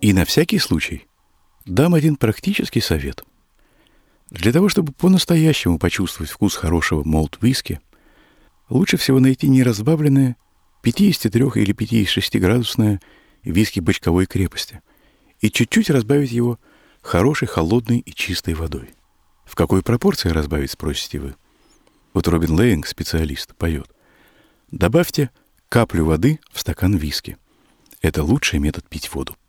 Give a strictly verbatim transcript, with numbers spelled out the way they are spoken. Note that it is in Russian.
И на всякий случай дам один практический совет. Для того, чтобы по-настоящему почувствовать вкус хорошего молт-виски, лучше всего найти неразбавленное пятьдесят три или пятьдесят шесть градусное виски бочковой крепости и чуть-чуть разбавить его хорошей, холодной и чистой водой. В какой пропорции разбавить, спросите вы? Вот Робин Лейинг, специалист, поет: добавьте каплю воды в стакан виски. Это лучший метод пить воду.